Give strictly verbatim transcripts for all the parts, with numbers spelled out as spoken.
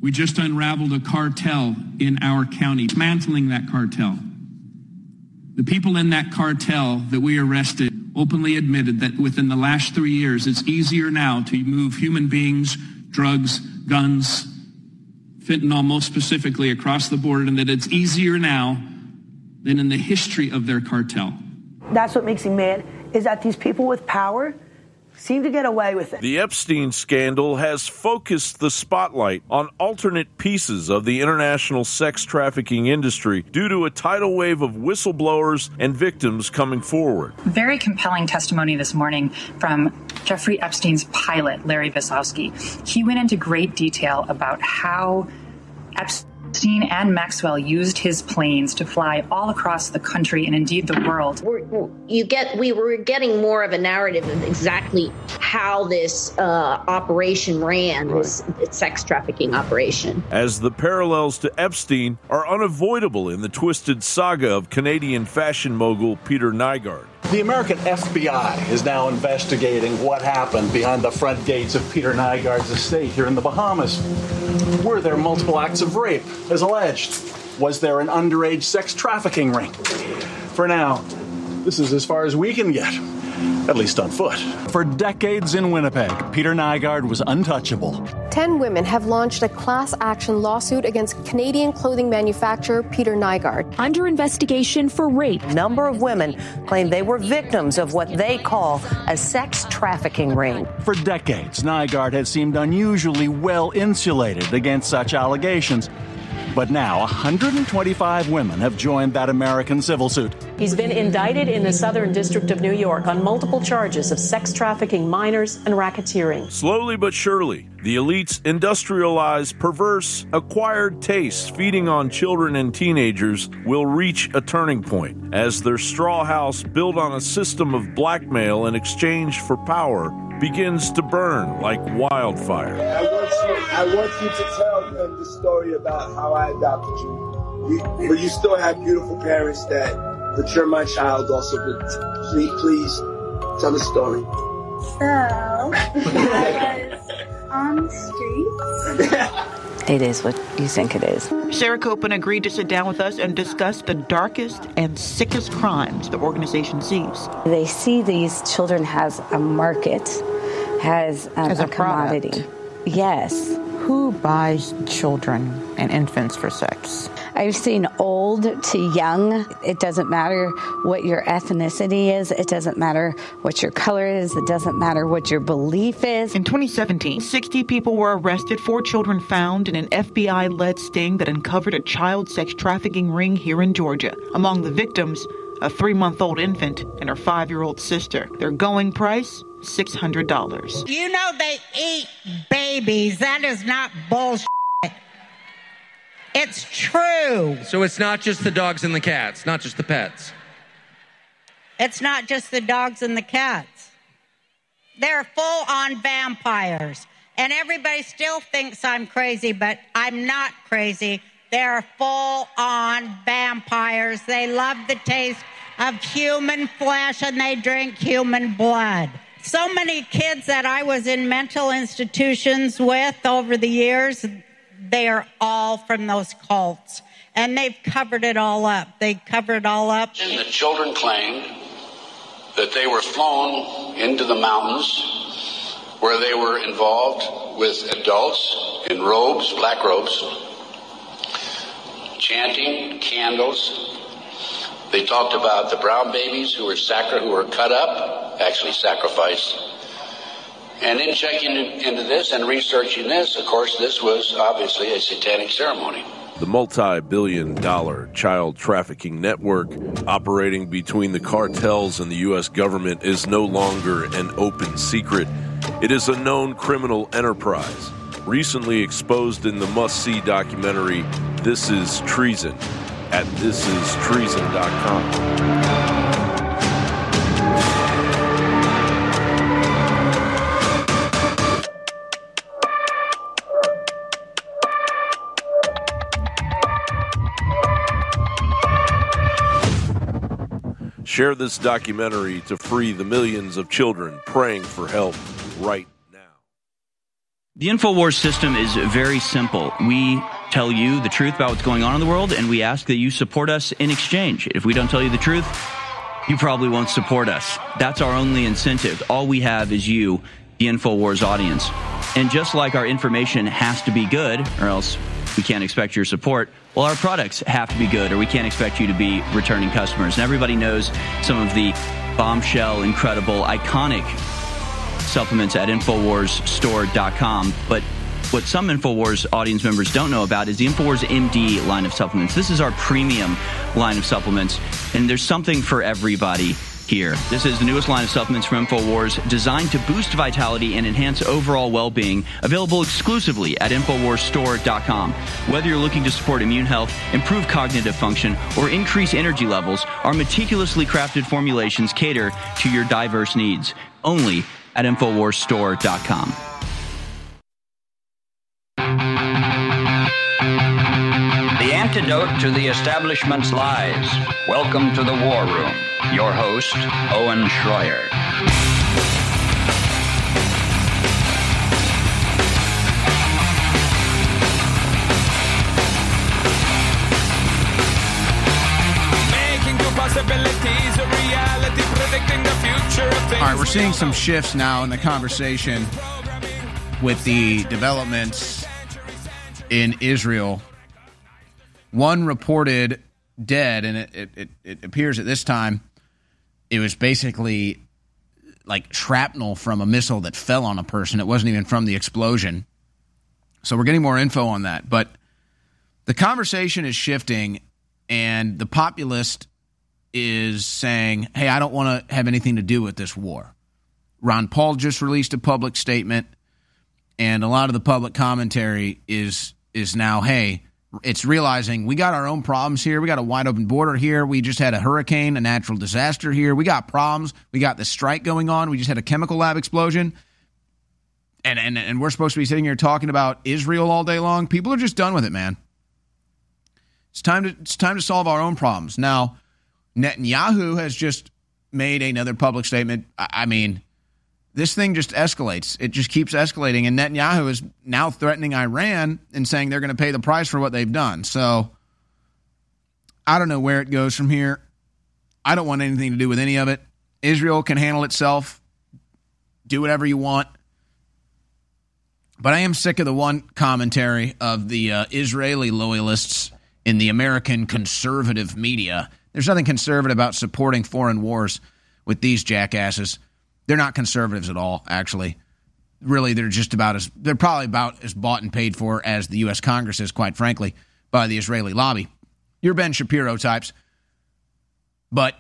We just unraveled a cartel in our county, dismantling that cartel. The people in that cartel that we arrested openly admitted that within the last three years, it's easier now to move human beings, drugs, guns, fentanyl most specifically across the border, and that it's easier now than in the history of their cartel. That's what makes me mad, is that these people with power seem to get away with it. The Epstein scandal has focused the spotlight on alternate pieces of the international sex trafficking industry due to a tidal wave of whistleblowers and victims coming forward. Very compelling testimony this morning from Jeffrey Epstein's pilot, Larry Visowski. He went into great detail about how Epstein and Maxwell used his planes to fly all across the country and indeed the world. We're, you get, we were getting more of a narrative of exactly how this uh, operation ran, right. this sex trafficking operation. As the parallels to Epstein are unavoidable in the twisted saga of Canadian fashion mogul Peter Nygard. The American F B I is now investigating what happened behind the front gates of Peter Nygard's estate here in the Bahamas. Were there multiple acts of rape, as alleged? Was there an underage sex trafficking ring? For now, this is as far as we can get, at least on foot. For decades in Winnipeg, Peter Nygard was untouchable. Ten women have launched a class action lawsuit against Canadian clothing manufacturer Peter Nygard. Under investigation for rape. A number of women claim they were victims of what they call a sex trafficking ring. For decades, Nygard has seemed unusually well insulated against such allegations. But now, one hundred twenty-five women have joined that American civil suit. He's been indicted in the Southern District of New York on multiple charges of sex trafficking minors and racketeering. Slowly but surely, the elite's industrialized, perverse, acquired tastes feeding on children and teenagers will reach a turning point as their straw house built on a system of blackmail in exchange for power begins to burn like wildfire. I want you, I want you to tell them the story about how I adopted you. you but you still have beautiful parents that, but you're my child also. But please, please tell the story. So, I was on the streets. It is what you think it is. Sarah Copen agreed to sit down with us and discuss the darkest and sickest crimes the organization sees. They see these children as a market, as, um, as a, a commodity. Product. Yes. Who buys children and infants for sex? I've seen old to young. It doesn't matter what your ethnicity is. It doesn't matter what your color is. It doesn't matter what your belief is. In twenty seventeen, sixty people were arrested, four children found in an F B I-led sting that uncovered a child sex trafficking ring here in Georgia. Among the victims, a three-month-old infant and her five-year-old sister. Their going price, six hundred dollars. You know they eat babies. That is not bullshit. It's true. So it's not just the dogs and the cats, not just the pets. It's not just the dogs and the cats. They're full-on vampires. And everybody still thinks I'm crazy, but I'm not crazy. They're full-on vampires. They love the taste of human flesh and they drink human blood. So many kids that I was in mental institutions with over the years, they are all from those cults. And they've covered it all up. They covered it all up. And the children claimed that they were flown into the mountains where they were involved with adults in robes, black robes, chanting, candles. They talked about the brown babies who were sacri- who were cut up, actually sacrificed. And in checking into this and researching this, of course, this was obviously a satanic ceremony. The multi-billion dollar child trafficking network operating between the cartels and the U S government is no longer an open secret. It is a known criminal enterprise, recently exposed in the must-see documentary This Is Treason at this is treason dot com. Share this documentary to free the millions of children praying for help right The InfoWars system is very simple. We tell you the truth about what's going on in the world, and we ask that you support us in exchange. If we don't tell you the truth, you probably won't support us. That's our only incentive. All we have is you, the InfoWars audience. And just like our information has to be good, or else we can't expect your support, well, our products have to be good, or we can't expect you to be returning customers. And everybody knows some of the bombshell, incredible, iconic supplements at InfoWars Store dot com. But what some InfoWars audience members don't know about is the InfoWars M D line of supplements. This is our premium line of supplements, and there's something for everybody here. This is the newest line of supplements from InfoWars, designed to boost vitality and enhance overall well-being, available exclusively at InfoWars Store dot com. Whether you're looking to support immune health, improve cognitive function, or increase energy levels, our meticulously crafted formulations cater to your diverse needs. Only at InfoWars Store dot com. The antidote to the establishment's lies. Welcome to the War Room. Your host, Owen Schroyer. Making two possibilities a reality, predicting the future of things. All right, we're seeing some shifts now in the conversation with the developments in Israel. One reported dead, and it, it, it appears at this time it was basically like shrapnel from a missile that fell on a person. It wasn't even from the explosion. So we're getting more info on that. But the conversation is shifting, and the populist is saying, hey, I don't want to have anything to do with this war. Ron Paul just released a public statement, and a lot of the public commentary is is now, hey, it's realizing we got our own problems here. We got a wide open border here. We just had a hurricane, a natural disaster here. We got problems. We got this strike going on. We just had a chemical lab explosion. And, and, and we're supposed to be sitting here talking about Israel all day long. People are just done with it, man. It's time to it's time to solve our own problems. Now, Netanyahu has just made another public statement. I, I mean, this thing just escalates. It just keeps escalating. And Netanyahu is now threatening Iran and saying they're going to pay the price for what they've done. So I don't know where it goes from here. I don't want anything to do with any of it. Israel can handle itself. Do whatever you want. But I am sick of the one commentary of the uh, Israeli loyalists in the American conservative media. There's nothing conservative about supporting foreign wars with these jackasses. They're not conservatives at all, actually. Really, they're just about as, they're probably about as bought and paid for as the U S Congress is, quite frankly, by the Israeli lobby. You're Ben Shapiro types. But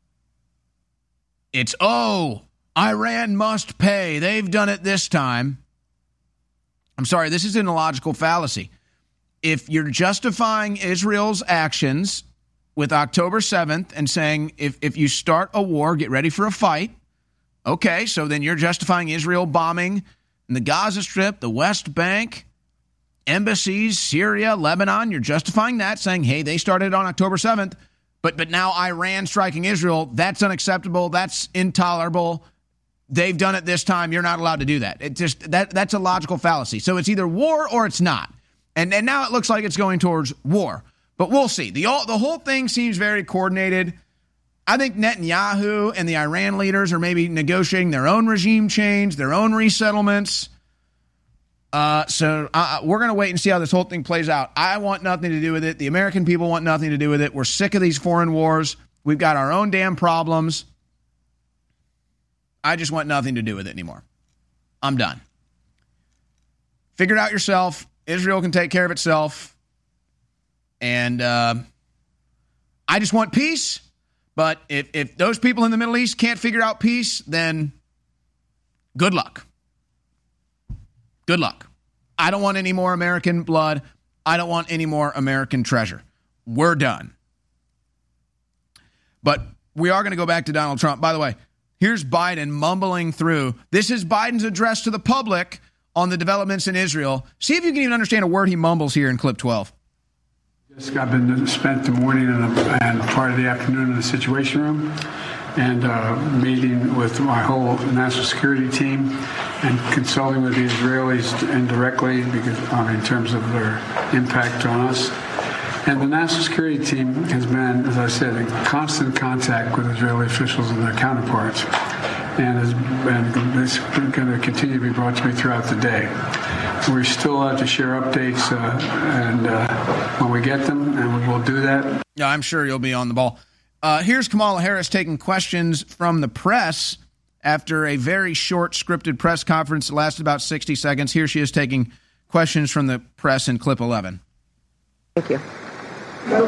it's, oh, Iran must pay. They've done it this time. I'm sorry, this is an illogical fallacy. If you're justifying Israel's actions with October seventh and saying if, if you start a war, get ready for a fight, okay, so then you're justifying Israel bombing the Gaza Strip, the West Bank, embassies, Syria, Lebanon. You're justifying that, saying, hey, they started on October seventh, but but now Iran striking Israel, that's unacceptable, that's intolerable. They've done it this time. You're not allowed to do that. It just that that's a logical fallacy. So it's either war or it's not. And and now it looks like it's going towards war. But we'll see. The all, the whole thing seems very coordinated. I think Netanyahu and the Iran leaders are maybe negotiating their own regime change, their own resettlements. Uh, so uh, we're going to wait and see how this whole thing plays out. I want nothing to do with it. The American people want nothing to do with it. We're sick of these foreign wars. We've got our own damn problems. I just want nothing to do with it anymore. I'm done. Figure it out yourself. Israel can take care of itself. And uh, I just want peace. But if, if those people in the Middle East can't figure out peace, then good luck. Good luck. I don't want any more American blood. I don't want any more American treasure. We're done. But we are going to go back to Donald Trump. By the way, here's Biden mumbling through. This is Biden's address to the public on the developments in Israel. See if you can even understand a word he mumbles here in clip twelve. I've been spent the morning and, and part of the afternoon in the Situation Room. and uh, meeting with my whole national security team and consulting with the Israelis indirectly because, uh, in terms of their impact on us. And the national security team has been, as I said, in constant contact with Israeli officials and their counterparts, and has been this is going to continue to be brought to me throughout the day. We're still allowed to share updates, uh, and uh, when we get them, and we will do that. Yeah, I'm sure you'll be on the ball. Uh, here's Kamala Harris taking questions from the press after a very short scripted press conference that lasted about sixty seconds. Here she is taking questions from the press in clip eleven. Thank you. Ah.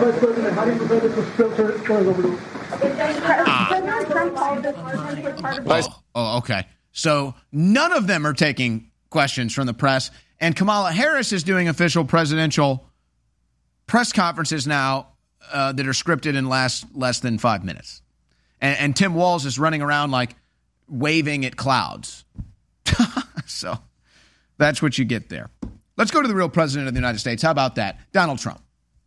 Oh, oh, okay. So none of them are taking questions from the press, and Kamala Harris is doing official presidential press conferences now uh, that are scripted in last less than five minutes. And, and Tim Walz is running around like waving at clouds. So that's what you get there. Let's go to the real president of the United States. How about that? Donald Trump.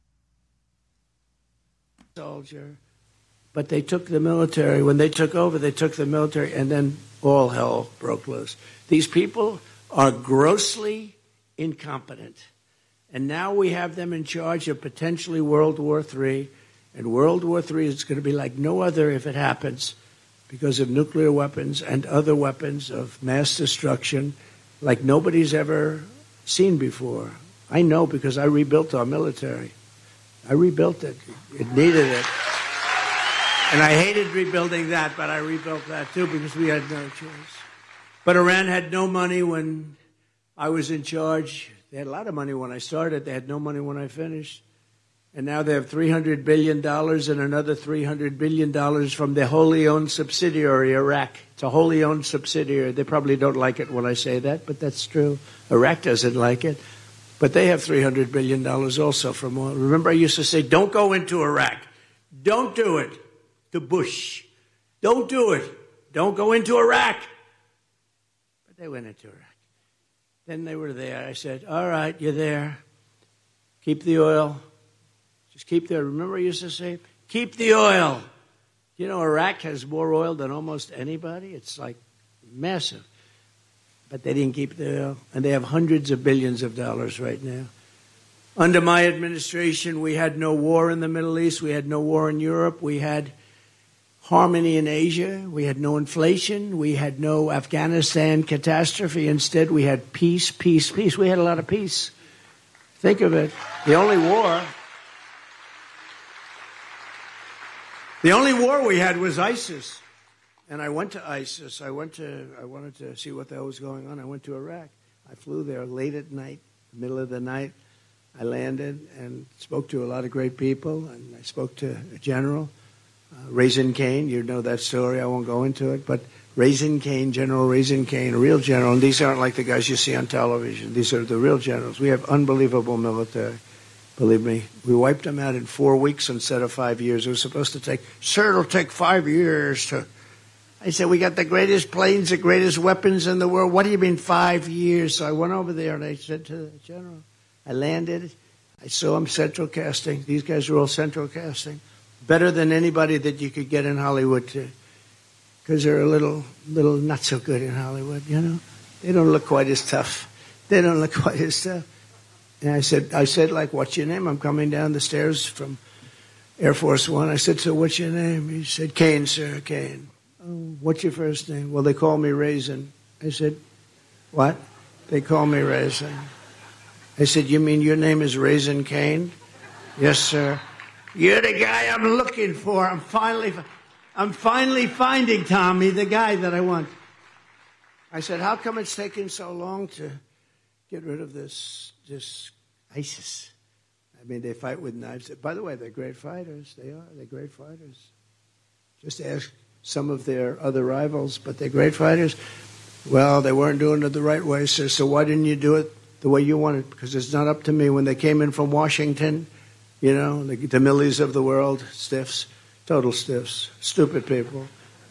Soldier, but they took the military. When they took over, they took the military, and then all hell broke loose. These people are grossly incompetent. And now we have them in charge of potentially World War Three. And World War Three is going to be like no other if it happens because of nuclear weapons and other weapons of mass destruction like nobody's ever seen before. I know because I rebuilt our military. I rebuilt it. It needed it. And I hated rebuilding that, but I rebuilt that too because we had no choice. But Iran had no money when I was in charge. They had a lot of money when I started. They had no money when I finished. And now they have three hundred billion dollars and another three hundred billion dollars from their wholly owned subsidiary, Iraq. It's a wholly owned subsidiary. They probably don't like it when I say that, but that's true. Iraq doesn't like it. But they have three hundred billion dollars also from oil. Remember, I used to say, don't go into Iraq. Don't do it. To Bush. Don't do it. Don't go into Iraq. But they went into Iraq. Then they were there. I said, all right, you're there. Keep the oil. Just keep the oil. Remember I used to say, keep the oil. You know, Iraq has more oil than almost anybody. It's like massive. But they didn't keep the oil. And they have hundreds of billions of dollars right now. Under my administration, we had no war in the Middle East. We had no war in Europe. We had harmony in Asia. We had no inflation. We had no Afghanistan catastrophe. Instead, we had peace, peace, peace. We had a lot of peace. Think of it. The only war, the only war we had was ISIS. And I went to ISIS. I went to, I wanted to see what the hell was going on. I went to Iraq. I flew there late at night, middle of the night. I landed and spoke to a lot of great people. And I spoke to a general, uh, Raising Cane. You know that story. I won't go into it. But Raising Cane, General Raising Cane, a real general. And these aren't like the guys you see on television. These are the real generals. We have unbelievable military. Believe me, we wiped them out in four weeks instead of five years. It was supposed to take, sir, it'll take five years to... I said, we got the greatest planes, the greatest weapons in the world. What do you mean five years? So I went over there and I said to the general, I landed. I saw them central casting. These guys are all central casting. Better than anybody that you could get in Hollywood to. Because they're a little, little not so good in Hollywood, you know. They don't look quite as tough. They don't look quite as tough. And I said, I said, like, what's your name? I'm coming down the stairs from Air Force One. I said, so what's your name? He said, Cane, sir, Cane. Oh, what's your first name? Well, they call me Raisin. I said, what? They call me Raisin. I said, you mean your name is Raising Cane? Yes, sir. You're the guy I'm looking for. I'm finally, I'm finally finding, Tommy, the guy that I want. I said, how come it's taking so long to get rid of this, this ISIS? I mean, they fight with knives. By the way, they're great fighters. They are. They're great fighters. Just ask some of their other rivals, but they're great fighters. Well, they weren't doing it the right way, sir, so why didn't you do it the way you wanted? Because it's not up to me. When they came in from Washington, you know, the, the Millies of the world, stiffs, total stiffs, stupid people.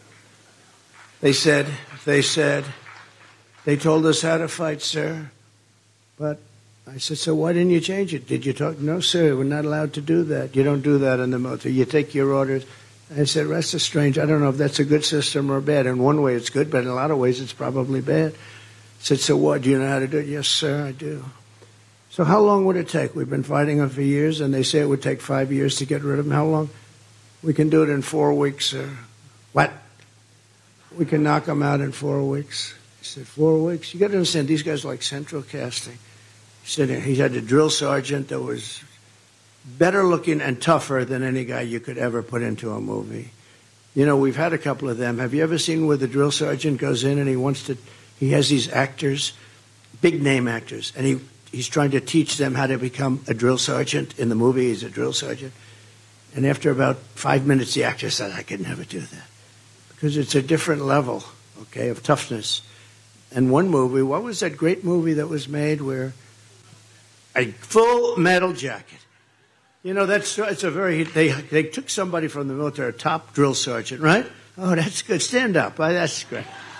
They said, they said, they told us how to fight, sir. But I said, so why didn't you change it? Did you talk? No, sir, we're not allowed to do that. You don't do that in the military. You take your orders. I said, that's a strange, I don't know if that's a good system or bad. In one way it's good, but in a lot of ways it's probably bad. I said, so what, do you know how to do it? Yes, sir, I do. So how long would it take? We've been fighting them for years, and they say it would take five years to get rid of them. How long? We can do it in four weeks, sir. What? We can knock them out in four weeks. He said, four weeks? You got to understand, these guys are like central casting. He said he had a drill sergeant that was better looking and tougher than any guy you could ever put into a movie. You know, we've had a couple of them. Have you ever seen where the drill sergeant goes in and he wants to, he has these actors, big name actors, and he, he's trying to teach them how to become a drill sergeant. In the movie, he's a drill sergeant. And after about five minutes, the actor said, I could never do that. Because it's a different level, okay, of toughness. And one movie, what was that great movie that was made where a Full Metal Jacket. You know, that's it's a very, they they took somebody from the military, a top drill sergeant, right? Oh, that's good. Stand up. Oh, that's great.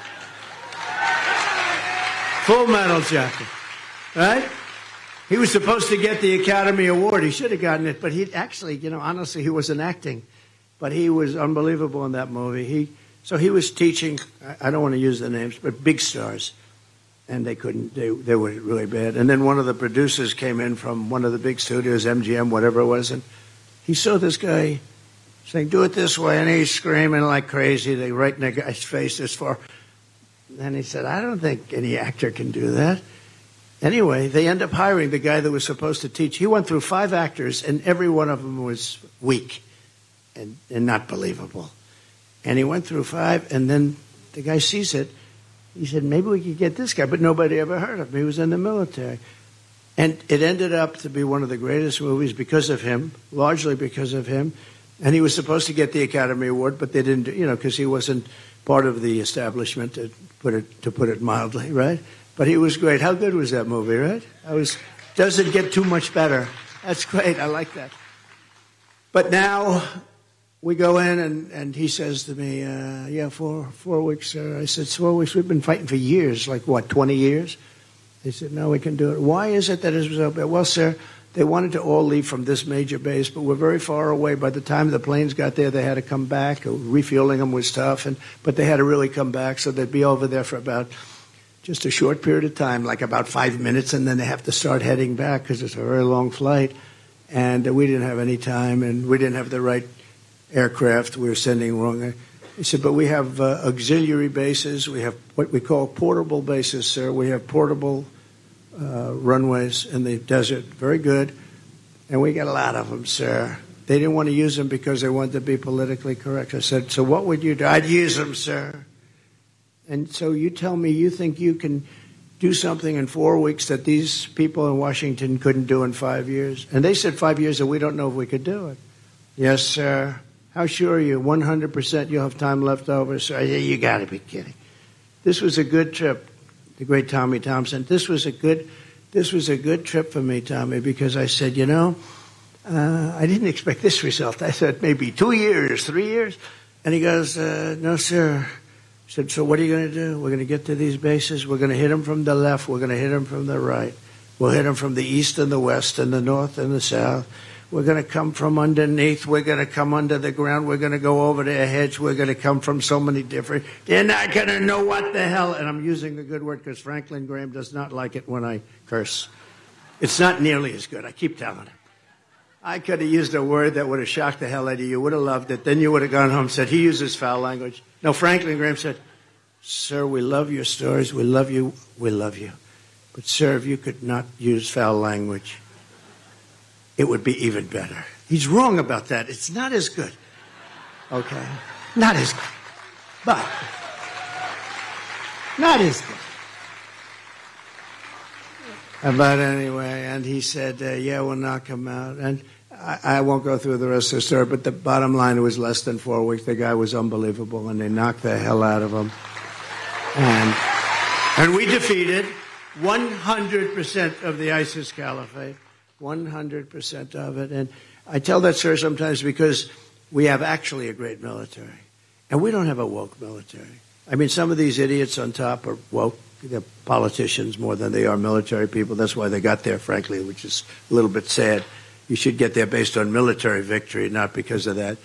Full Metal Jacket, right? He was supposed to get the Academy Award. He should have gotten it, but he actually, you know, honestly, he wasn't acting. But he was unbelievable in that movie. He So he was teaching, I don't want to use the names, but big stars. And they couldn't, they, they were really bad. And then one of the producers came in from one of the big studios, M G M, whatever it was, and he saw this guy saying, do it this way, and he's screaming like crazy. They right in the guy's face this far. And he said, I don't think any actor can do that. Anyway, they end up hiring the guy that was supposed to teach. He went through five actors, and every one of them was weak and, and not believable. And he went through five, and then the guy sees it. He said, maybe we could get this guy, but nobody ever heard of him. He was in the military. And it ended up to be one of the greatest movies because of him, largely because of him. And he was supposed to get the Academy Award, but they didn't, you know, because he wasn't part of the establishment, to put it to put it mildly, right? But he was great. How good was that movie, right? I was, doesn't get too much better. That's great. I like that. But now we go in, and, and he says to me, uh, yeah, four, four weeks, sir. I said, four weeks? We've been fighting for years, like what, twenty years? He said, no, we can do it. Why is it that it was so bad? Well, sir, they wanted to all leave from this major base, but we're very far away. By the time the planes got there, they had to come back. Refueling them was tough, and but they had to really come back, so they'd be over there for about just a short period of time, like about five minutes, and then they have to start heading back because it's a very long flight. And uh, we didn't have any time, and we didn't have the right aircraft. We were sending wrong. He said, but we have uh, auxiliary bases. We have what we call portable bases, sir. We have portable uh, runways in the desert. Very good. And we got a lot of them, sir. They didn't want to use them because they wanted to be politically correct. I said, so what would you do? I'd use them, sir. And so you tell me you think you can do something in four weeks that these people in Washington couldn't do in five years? And they said five years, and we don't know if we could do it. Yes, sir. How sure are you? one hundred percent you'll have time left over, sir? Yeah, you got to be kidding. This was a good trip, the great Tommy Thompson. This was a good, this was a good trip for me, Tommy, because I said, you know, uh, I didn't expect this result. I said maybe two years, three years. And he goes, uh, no, sir. I said, so what are you going to do? We're going to get to these bases. We're going to hit them from the left. We're going to hit them from the right. We'll hit them from the east and the west and the north and the south. We're going to come from underneath. We're going to come under the ground. We're going to go over their heads. We're going to come from so many different. They're not going to know what the hell. And I'm using a good word because Franklin Graham does not like it when I curse. It's not nearly as good. I keep telling him. I could have used a word that would have shocked the hell out of you. You would have loved it. Then you would have gone home and said, he uses foul language. No, Franklin Graham said, sir, we love your stories. We love you. We love you. But, sir, if you could not use foul language, it would be even better. He's wrong about that. It's not as good. Okay? Not as good. But, not as good. But anyway, and he said, uh, yeah, we'll knock him out. And I, I won't go through the rest of the story, but the bottom line, it was less than four weeks. The guy was unbelievable, and they knocked the hell out of him. And, and we defeated one hundred percent of the ISIS caliphate. one hundred percent of it. And I tell that, sir, sometimes because we have actually a great military. And we don't have a woke military. I mean, some of these idiots on top are woke. They're politicians more than they are military people. That's why they got there, frankly, which is a little bit sad. You should get there based on military victory, not because of that.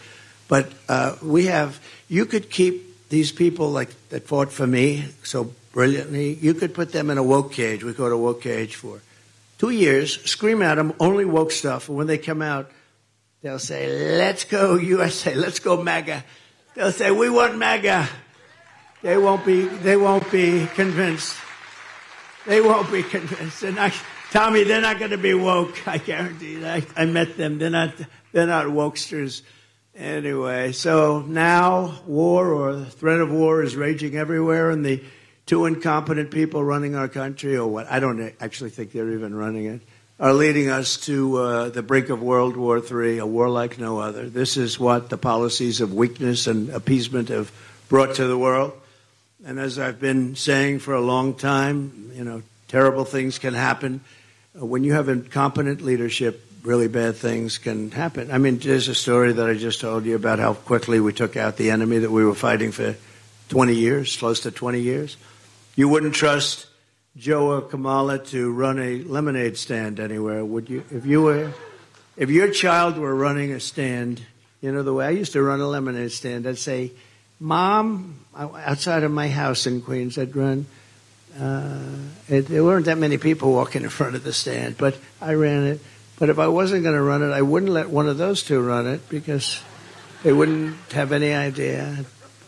But uh, we have, you could keep these people like that fought for me so brilliantly, you could put them in a woke cage. We call it a woke cage for two years, scream at them, only woke stuff. And when they come out, they'll say, let's go U S A, let's go MAGA. They'll say, we want MAGA. They won't be, they won't be convinced. They won't be convinced. They're not, Tommy, they're not going to be woke. I guarantee you. I, I met them. They're not, they're not wokesters. Anyway, so now war or the threat of war is raging everywhere, and the two incompetent people running our country, or what, I don't actually think they're even running it, are leading us to uh, the brink of World War Three, a war like no other. This is what the policies of weakness and appeasement have brought to the world. And as I've been saying for a long time, you know, terrible things can happen. Uh, when you have incompetent leadership, really bad things can happen. I mean, there's a story that I just told you about how quickly we took out the enemy that we were fighting for twenty years, close to twenty years. You wouldn't trust Joe or Kamala to run a lemonade stand anywhere, would you? If you were, if your child were running a stand, you know, the way I used to run a lemonade stand, I'd say, Mom, outside of my house in Queens, I'd run. Uh, it, there weren't that many people walking in front of the stand, but I ran it. But if I wasn't going to run it, I wouldn't let one of those two run it because they wouldn't have any idea.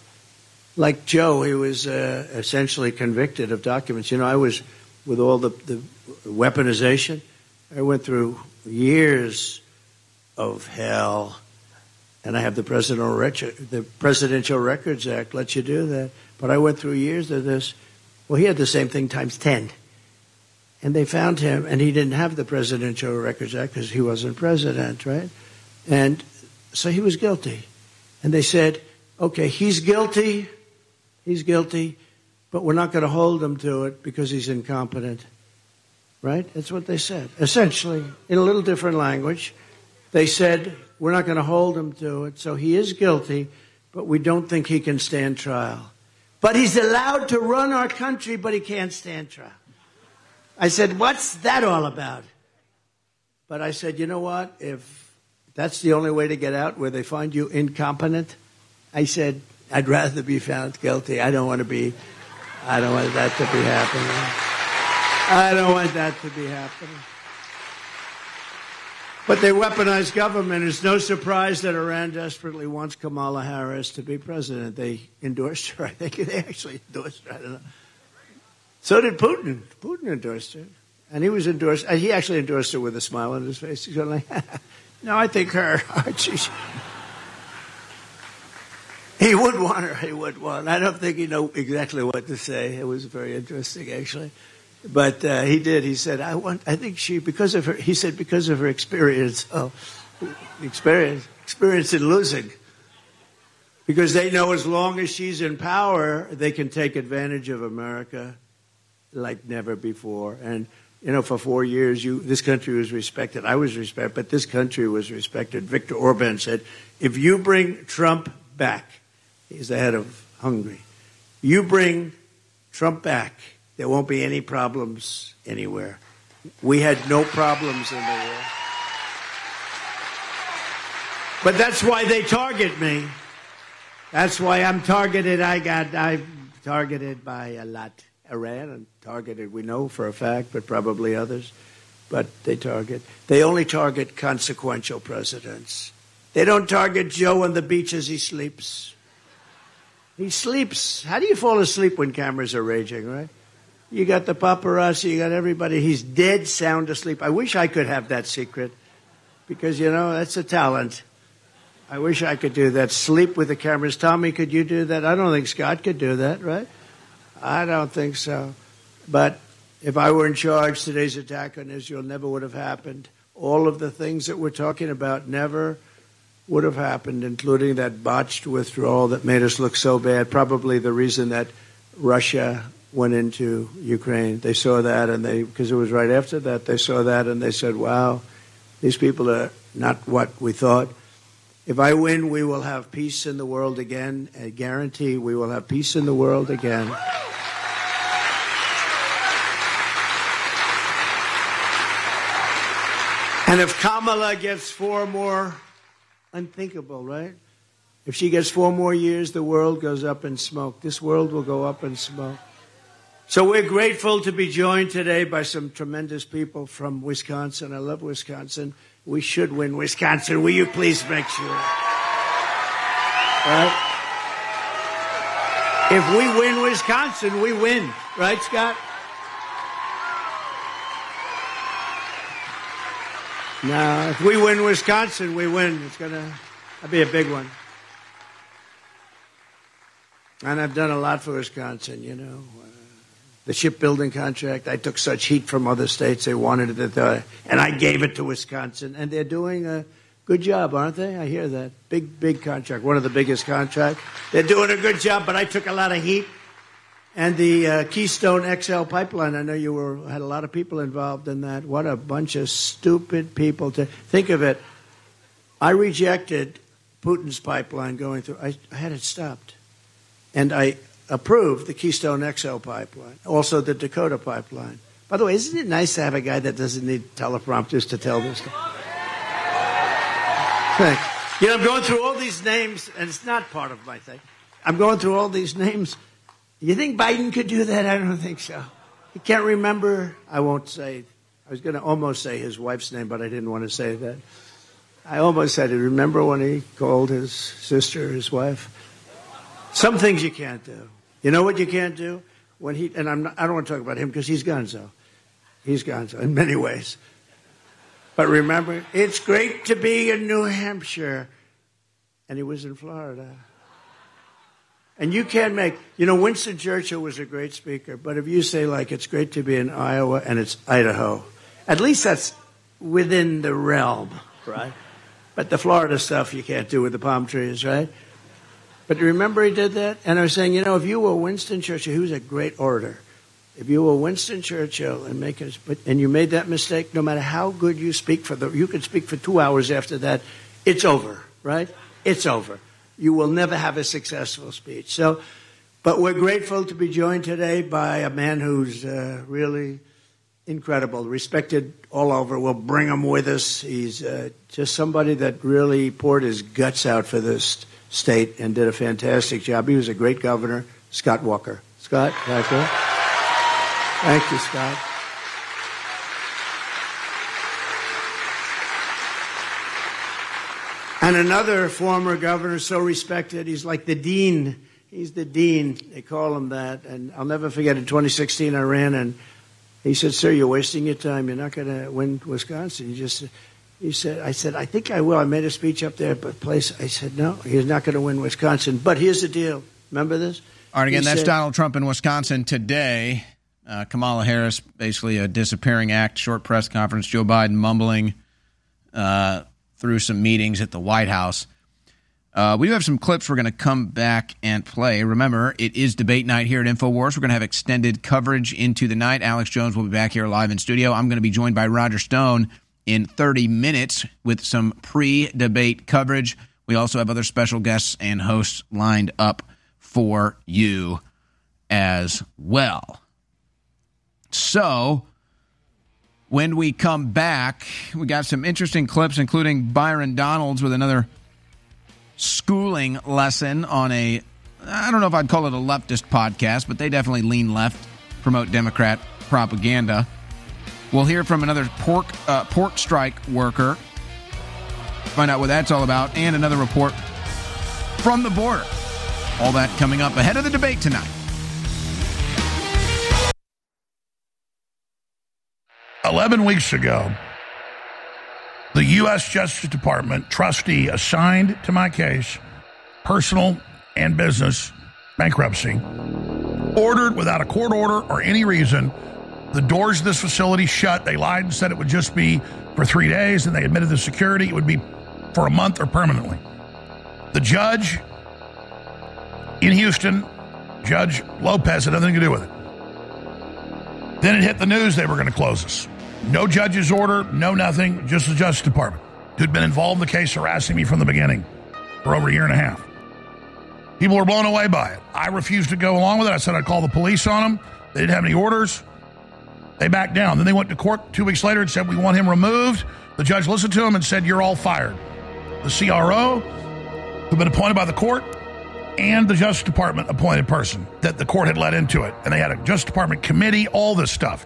Like Joe, he was uh, essentially convicted of documents. You know, I was, with all the, the weaponization, I went through years of hell. And I have the Presidential, Rec- the Presidential Records Act lets you do that. But I went through years of this. Well, he had the same thing times ten. And they found him, and he didn't have the Presidential Records Act because he wasn't president, right? And so he was guilty. And they said, okay, he's guilty, he's guilty, but we're not going to hold him to it because he's incompetent, right? That's what they said. Essentially, in a little different language, they said, we're not going to hold him to it, so he is guilty, but we don't think he can stand trial. But he's allowed to run our country, but he can't stand trial. I said, what's that all about? But I said, you know what? If that's the only way to get out, where they find you incompetent, I said, I'd rather be found guilty. I don't want to be, I don't want that to be happening. I don't want that to be happening. But they weaponize government. It's no surprise that Iran desperately wants Kamala Harris to be president. They endorsed her. I think they actually endorsed her. I don't know. So did Putin. Putin endorsed her. And he was endorsed. He actually endorsed her with a smile on his face. He's going like, no, I think her. He would want her. He would want her. I don't think he knew exactly what to say. It was very interesting, actually. But uh, he did. He said, I want, I think she, because of her, he said, because of her experience, oh, experience, experience in losing. Because they know as long as she's in power, they can take advantage of America like never before. And, you know, for four years, you, this country was respected. I was respected, but this country was respected. Viktor Orban said, if you bring Trump back, he's the head of Hungary, you bring Trump back, there won't be any problems anywhere. We had no problems in the world. But that's why they target me. That's why I'm targeted. I got, I'm targeted by a lot. Iran and targeted, we know for a fact, but probably others. But they target. They only target consequential presidents. They don't target Joe on the beach as he sleeps. He sleeps. How do you fall asleep when cameras are raging, right? You got the paparazzi, you got everybody. He's dead sound asleep. I wish I could have that secret because, you know, that's a talent. I wish I could do that. Sleep with the cameras. Tommy, could you do that? I don't think Scott could do that, right? I don't think so. But if I were in charge, today's attack on Israel never would have happened. All of the things that we're talking about never would have happened, including that botched withdrawal that made us look so bad. Probably the reason that Russia went into Ukraine. They saw that, and they, because it was right after that, they saw that and they said, wow, these people are not what we thought. If I win, we will have peace in the world again. I guarantee we will have peace in the world again. And if Kamala gets four more, unthinkable, right? If she gets four more years, the world goes up in smoke. This world will go up in smoke. So we're grateful to be joined today by some tremendous people from Wisconsin. I love Wisconsin. We should win Wisconsin. Will you please make sure? Right? If we win Wisconsin, we win. Right, Scott? Now, if we win Wisconsin, we win. It's going to be a big one. And I've done a lot for Wisconsin, you know. Uh, the shipbuilding contract, I took such heat from other states. They wanted it, uh, and I gave it to Wisconsin. And they're doing a good job, aren't they? I hear that. Big, big contract, one of the biggest contracts. They're doing a good job, but I took a lot of heat. And the uh, Keystone X L pipeline, I know you were had a lot of people involved in that. What a bunch of stupid people. To think of it, I rejected Putin's pipeline going through. I, I had it stopped. And I approved the Keystone X L pipeline, also the Dakota pipeline. By the way, isn't it nice to have a guy that doesn't need teleprompters to tell this stuff? Thanks. You know, I'm going through all these names, and it's not part of my thing. I'm going through all these names. You think Biden could do that? I don't think so. He can't remember. I won't say. I was going to almost say his wife's name, but I didn't want to say that. I almost said it. Remember when he called his sister his wife? Some things you can't do. You know what you can't do? When he and I'm not, I don't want to talk about him because he's gonzo. He's gonzo in many ways. But remember, it's great to be in New Hampshire. And he was in Florida. And you can't make, you know, Winston Churchill was a great speaker. But if you say, like, it's great to be in Iowa and it's Idaho, at least that's within the realm, right? But the Florida stuff you can't do with the palm trees, right? But remember he did that? And I was saying, you know, if you were Winston Churchill, he was a great orator. If you were Winston Churchill and make it, and you made that mistake, no matter how good you speak for the, you could speak for two hours after that, it's over, right? It's over. You will never have a successful speech. So, but we're grateful to be joined today by a man who's uh, really incredible, respected all over. We'll bring him with us. He's uh, just somebody that really poured his guts out for this state and did a fantastic job. He was a great governor, Scott Walker. Scott, thank you. Thank you, Scott. And another former governor, so respected, he's like the dean. He's the dean. They call him that. And I'll never forget, in twenty sixteen, I ran, and he said, sir, you're wasting your time. You're not going to win Wisconsin. You just... He said, I said, I think I will. I made a speech up there, but place. I said, no, he's not going to win Wisconsin. But here's the deal. Remember this? All right, again, He that's said, Donald Trump in Wisconsin today. Uh, Kamala Harris, basically a disappearing act, short press conference. Joe Biden mumbling uh, through some meetings at the White House. Uh, we do have some clips we're going to come back and play. Remember, it is debate night here at InfoWars. We're going to have extended coverage into the night. Alex Jones will be back here live in studio. I'm going to be joined by Roger Stone in thirty minutes with some pre-debate coverage. We also have other special guests and hosts lined up for you as well. So, when we come back, we got some interesting clips, including Byron Donalds with another schooling lesson on a, I don't know if I'd call it a leftist podcast, but they definitely lean left, promote Democrat propaganda. We'll hear from another pork uh, pork strike worker, find out what that's all about, and another report from the border. All that coming up ahead of the debate tonight. Eleven weeks ago, the U S Justice Department trustee assigned to my case, personal and business bankruptcy, ordered without a court order or any reason the doors of this facility shut. They lied and said it would just be for three days, and they admitted the security. It would be for a month or permanently. The judge in Houston, Judge Lopez, had nothing to do with it. Then it hit the news they were going to close us. No judge's order, no nothing, just the Justice Department, who'd been involved in the case, harassing me from the beginning for over a year and a half. People were blown away by it. I refused to go along with it. I said I'd call the police on them. They didn't have any orders. They backed down. Then they went to court two weeks later and said, we want him removed. The judge listened to him and said, you're all fired. The C R O, who've been appointed by the court and the Justice Department appointed person that the court had let into it. And they had a Justice Department committee, all this stuff.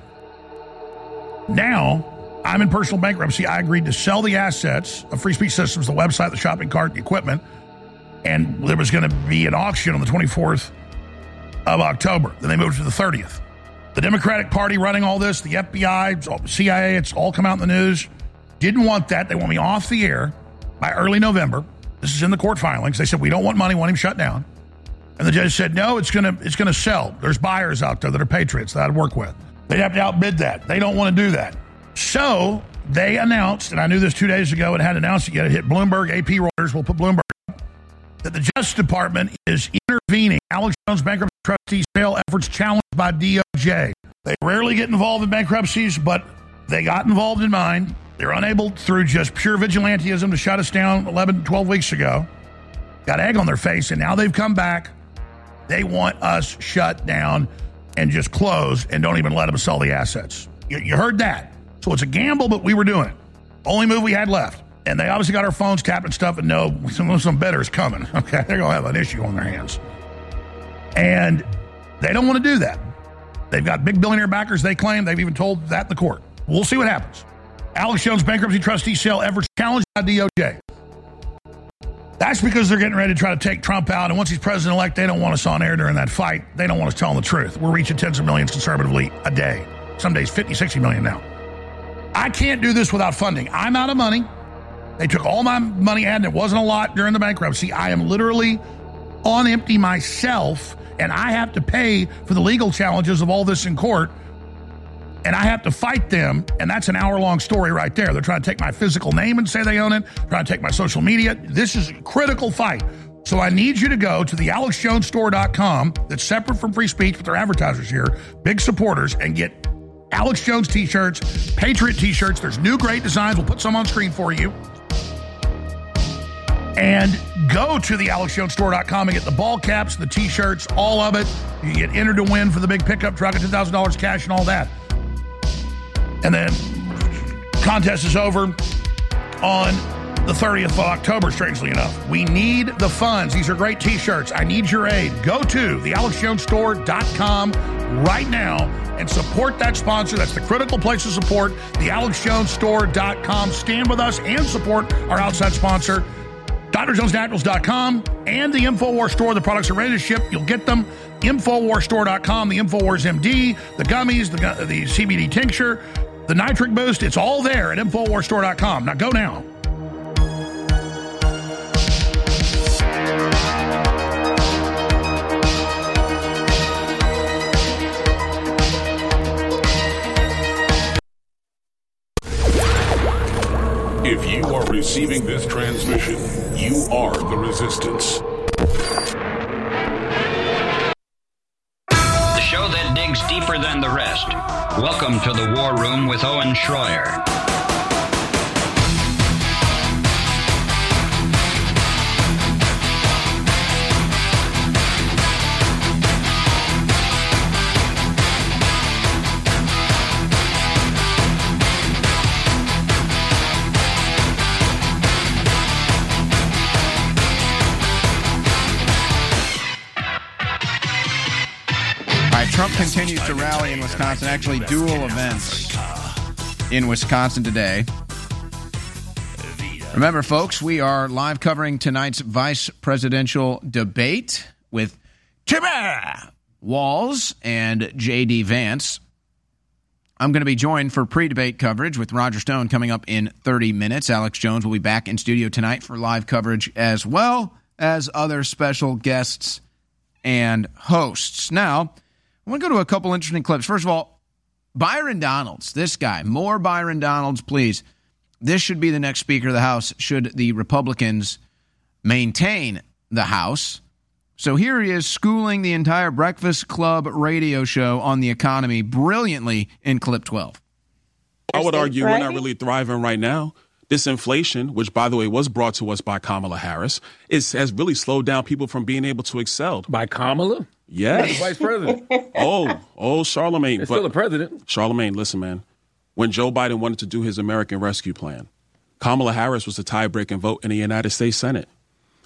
Now, I'm in personal bankruptcy. I agreed to sell the assets of Free Speech Systems, the website, the shopping cart, the equipment, and there was going to be an auction on the twenty-fourth of October. Then they moved to the thirtieth. The Democratic Party running all this, the F B I, C I A, it's all come out in the news, didn't want that. They want me off the air by early November. This is in the court filings. They said, we don't want money, want him shut down. And the judge said, no, it's going to it's going to sell. There's buyers out there that are patriots that I'd work with. They'd have to outbid that. They don't want to do that. So they announced, and I knew this two days ago and hadn't announced it yet, it hit Bloomberg, A P, Reuters, we'll put Bloomberg up, that the Justice Department is intervening. Alex Jones bankruptcy trustee sale efforts challenged by D O J. They rarely get involved in bankruptcies, but they got involved in mine. They're unable through just pure vigilantism to shut us down eleven, twelve weeks ago. Got egg on their face, and now they've come back. They want us shut down and just close and don't even let them sell the assets. You, you heard that. So it's a gamble, but we were doing it. Only move we had left. And they obviously got our phones tapped and stuff and know some, some bidders coming. Okay, they're going to have an issue on their hands. And they don't want to do that. They've got big billionaire backers, they claim. They've even told that in the court. We'll see what happens. Alex Jones bankruptcy trustee sale efforts challenged by D O J. That's because they're getting ready to try to take Trump out. And once he's president-elect, they don't want us on air during that fight. They don't want us telling the truth. We're reaching tens of millions conservatively a day. Some days fifty, sixty million now. I can't do this without funding. I'm out of money. They took all my money I had, and it wasn't a lot during the bankruptcy. I am literally on empty myself, and I have to pay for the legal challenges of all this in court. And I have to fight them, and that's an hour-long story right there. They're trying to take my physical name and say they own it, trying to take my social media. This is a critical fight. So I need you to go to the alex jones store dot com, that's separate from free speech, but they're advertisers here, big supporters, and get Alex Jones t-shirts, Patriot t-shirts. There's new great designs. We'll put some on screen for you. And go to the alex jones store dot com and get the ball caps, the t-shirts, all of it. You get entered to win for the big pickup truck at ten thousand dollars cash and all that. And then contest is over on the thirtieth of October, strangely enough. We need the funds. These are great t-shirts. I need your aid. Go to the alex jones store dot com right now and support that sponsor. That's the critical place to support, the alex jones store dot com. Stand with us and support our outside sponsor, D R jones naturals dot com, and the InfoWars store. The products are ready to ship. You'll get them. infowars store dot com, the InfoWars M D, the gummies, the, the C B D tincture, the nitric boost. It's all there at infowars store dot com. Now go now. If you are receiving this transmission, you are the resistance. The show that digs deeper than the rest. Welcome to the War Room with Owen Schroyer. Trump continues to rally in Wisconsin, actually dual events in Wisconsin today. Remember, folks, we are live covering tonight's vice presidential debate with Timmy Walz and J D Vance. I'm going to be joined for pre-debate coverage with Roger Stone coming up in thirty minutes. Alex Jones will be back in studio tonight for live coverage, as well as other special guests and hosts. Now, I want to go to a couple interesting clips. First of all, Byron Donalds, this guy, more Byron Donalds, please. This should be the next Speaker of the House should the Republicans maintain the House. So here he is schooling the entire Breakfast Club radio show on the economy brilliantly in clip twelve. I would argue we're not really thriving right now. This inflation, which, by the way, was brought to us by Kamala Harris, is, has really slowed down people from being able to excel. By Kamala? Yes. Vice president. oh, oh, Charlemagne. It's still the president. Charlemagne, listen, man. When Joe Biden wanted to do his American Rescue Plan, Kamala Harris was the tie-breaking vote in the United States Senate.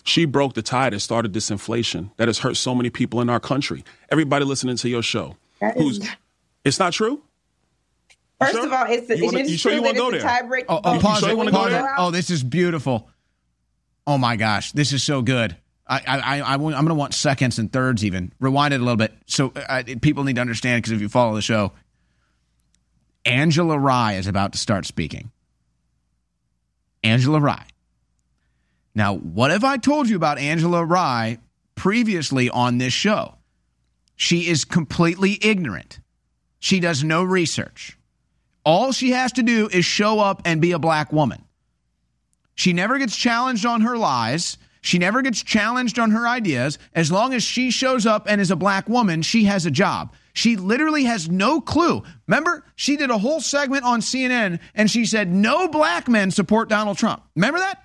She broke the tide and started this inflation that has hurt so many people in our country. Everybody listening to your show. That who's is- It's not true? First sure? of all, it's, You wanna- it's you sure true you that wanna go it's a there? tiebreaker. Oh, oh, pause sure it. you wanna Pause go it. there? Oh, this is beautiful. Oh my gosh, this is so good. I, I, I, I I'm going to want seconds and thirds even. Rewind it a little bit so uh, people need to understand, because if you follow the show, Angela Rye is about to start speaking. Angela Rye. Now, what have I told you about Angela Rye previously on this show? She is completely ignorant. She does no research. All she has to do is show up and be a black woman. She never gets challenged on her lies. She never gets challenged on her ideas. As long as she shows up and is a black woman, she has a job. She literally has no clue. Remember, she did a whole segment on C N N and she said no black men support Donald Trump. Remember that?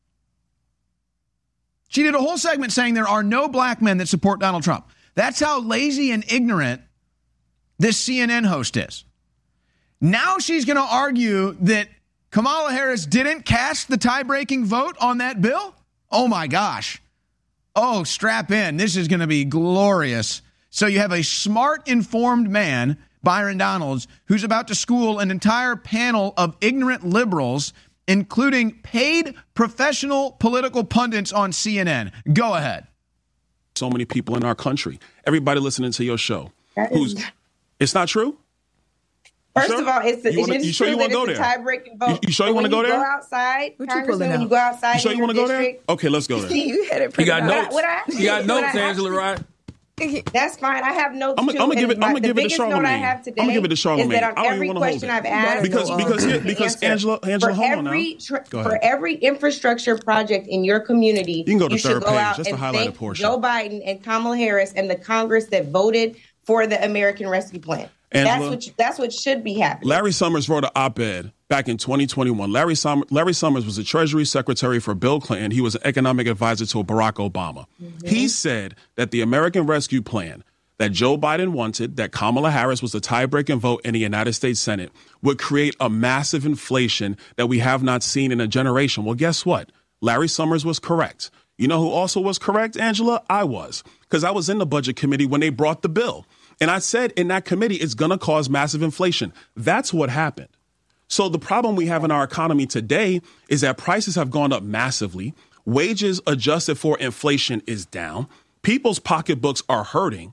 She did a whole segment saying there are no black men that support Donald Trump. That's how lazy and ignorant this C N N host is. Now she's going to argue that Kamala Harris didn't cast the tie-breaking vote on that bill? Oh, my gosh. Oh, strap in. This is going to be glorious. So you have a smart, informed man, Byron Donalds, who's about to school an entire panel of ignorant liberals, including paid professional political pundits on C N N. Go ahead. So many people in our country. Everybody listening to your show. That Who's? is- It's not true? First sure? of all, it's, You wanna- it's you sure true you that wanna it's go a there? tie-breaking vote. You- you sure you But wanna when go there? Go outside, What you Congressman, pulling when out? you go outside You sure in you your want to go there? district, Okay, let's go there. You had it You got pretty notes. What I- what I- You got what notes, I Angela, right? That's fine. I have notes I'm too. gonna give it. and I'm my- gonna give the it to biggest note I Charlamagne. have today I'm gonna give it to is Charlamagne. that I on don't even every wanna hold question it. I've asked, because no, because um, here, because answer. Angela Angela, for hold on every now. tr- Go ahead. for every infrastructure project in your community, You can go to should third go page, out just the and highlighted thank portion. Joe Biden and Kamala Harris and the Congress that voted for the American Rescue Plan. Angela? that's what that's what should be happening. Larry Summers wrote an op-ed back in twenty twenty-one. Larry, Sum- Larry Summers was the Treasury Secretary for Bill Clinton. He was an economic advisor to Barack Obama. Mm-hmm. He said that the American Rescue Plan that Joe Biden wanted, that Kamala Harris was a tie-breaking vote in the United States Senate, would create a massive inflation that we have not seen in a generation. Well, guess what? Larry Summers was correct. You know who also was correct, Angela? I was, because I was in the Budget Committee when they brought the bill. And I said in that committee, it's going to cause massive inflation. That's what happened. So the problem we have in our economy today is that prices have gone up massively. Wages adjusted for inflation is down. People's pocketbooks are hurting.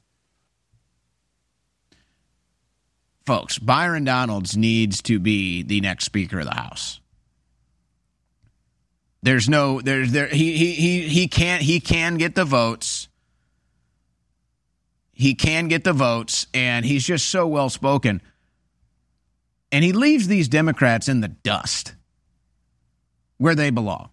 Folks, Byron Donalds needs to be the next Speaker of the House. There's no, there's there he he he he can't he can get the votes. He can get the votes, and he's just so well spoken. And he leaves these Democrats in the dust where they belong.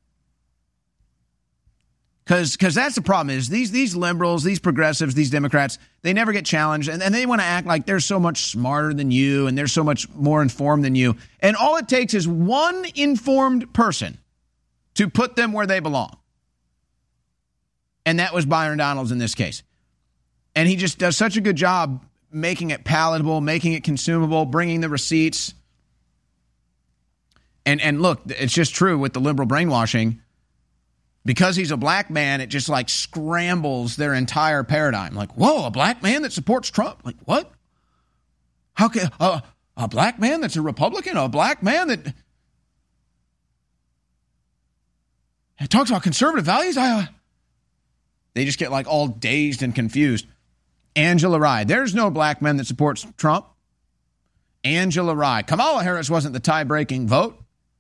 Because because that's the problem is these these liberals, these progressives, these Democrats, they never get challenged, and, and they want to act like they're so much smarter than you and they're so much more informed than you. And all it takes is one informed person to put them where they belong. And that was Byron Donalds in this case. And he just does such a good job making it palatable, making it consumable, bringing the receipts. And and look, it's just true with the liberal brainwashing. Because he's a black man, it just like scrambles their entire paradigm. Like, whoa, a black man that supports Trump? Like, what? How can uh, a black man that's a Republican, a black man that talks about conservative values? I, uh... They just get like all dazed and confused. Angela Rye. There's no black man that supports Trump. Angela Rye. Kamala Harris wasn't the tie-breaking vote.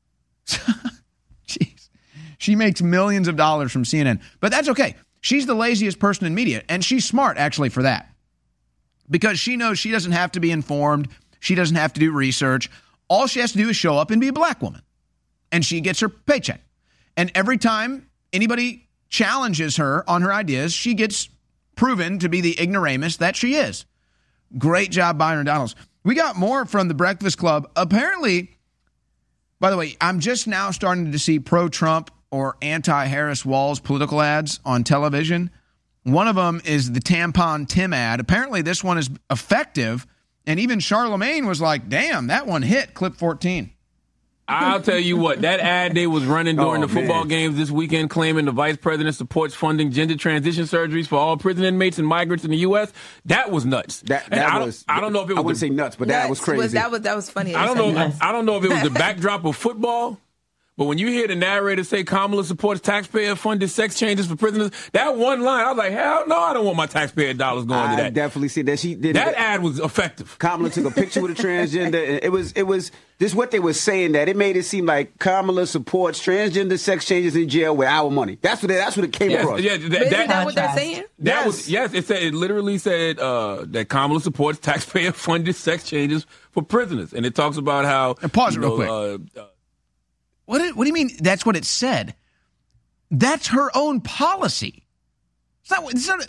Jeez. She makes millions of dollars from C N N. But that's okay. She's the laziest person in media, and she's smart, actually, for that. Because she knows she doesn't have to be informed. She doesn't have to do research. All she has to do is show up and be a black woman. And she gets her paycheck. And every time anybody challenges her on her ideas, she gets proven to be the ignoramus that she is. Great job, Byron Donalds. We got more from the Breakfast Club. Apparently, by the way, I'm just now starting to see pro-Trump or anti-Harris Walls political ads on television. One of them is the Tampon Tim ad. Apparently, this one is effective. And even Charlamagne was like, damn, that one hit, clip fourteen. I'll tell you what, that ad they was running during Oh, the football man. games this weekend claiming the vice president supports funding gender transition surgeries for all prison inmates and migrants in the U S, that was nuts. That, And that I, was, don't, I don't know if it was I wouldn't the, say nuts, but that was Nuts crazy. Was, that was that was funny. I don't know. Nuts. I don't know if it was the backdrop of football, but when you hear the narrator say Kamala supports taxpayer-funded sex changes for prisoners, that one line, I was like, hell no, I don't want my taxpayer dollars going I to that. definitely see that. She did That ad was effective. Kamala took a picture with a transgender. And it was it was this what they were saying, that it made it seem like Kamala supports transgender sex changes in jail with our money. That's what it, that's what it came Yes, across. yeah, that, But isn't that, that what they're saying? That Yes. was yes. It said it literally said uh, that Kamala supports taxpayer-funded sex changes for prisoners, and it talks about how. And pause you it real know, quick. Uh, What do, what do you mean that's what it said? That's her own policy. It's not, it's not,